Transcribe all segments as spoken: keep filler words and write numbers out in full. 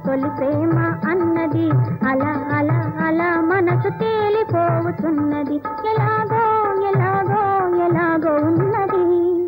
తొలి ప్రేమ అన్నది అలా అలా అలా మనసు తేలిపోతున్నది ఎలాగో ఎలాగో ఎలాగో ఉన్నది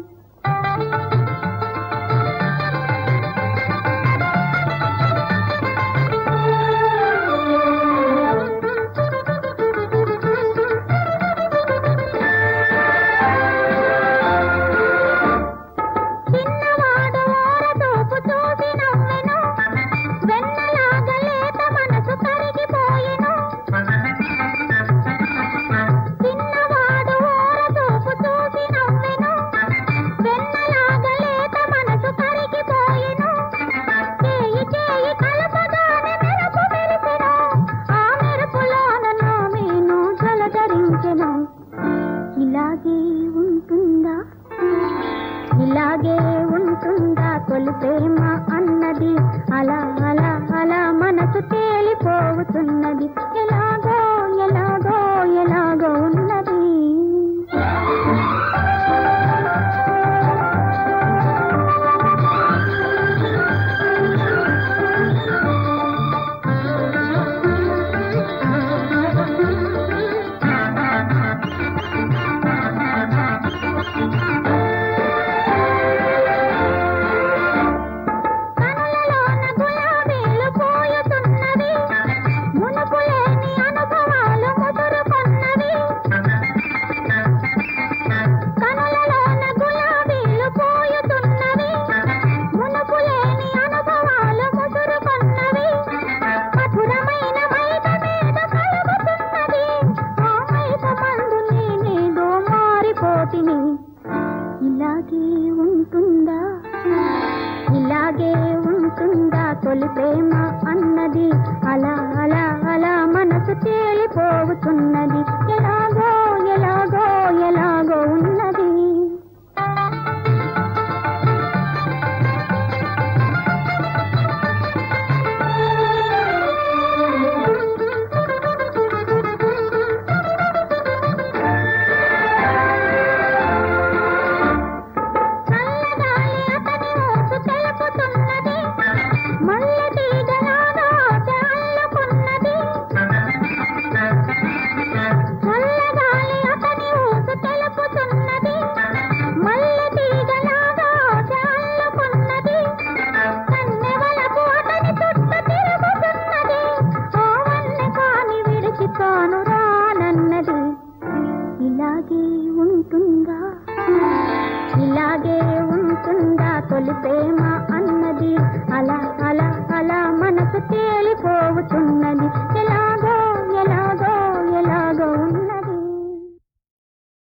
ఇలాగే ఉంటుందా ఇలాగే ఉంటుందా తొలి ప్రేమ అన్నది అలా అలా అలా మనసు తేలిపోతున్నది ఎలాగో ఎలాగో ఎలాగో ఉన్నది ఇలాగే ఉంటుందా ఇలాగే ఉంటుందా తొలి ప్రేమ అన్నది అలా అలా అలా మనసు తేలిపోతున్నది ఎలాగో ఎలాగో ఎలాగో ఉన్నది ఇలాగే ఉంటుందా ఇలాగే ఉంటుందా తొలి ప్రేమ అన్నది అలా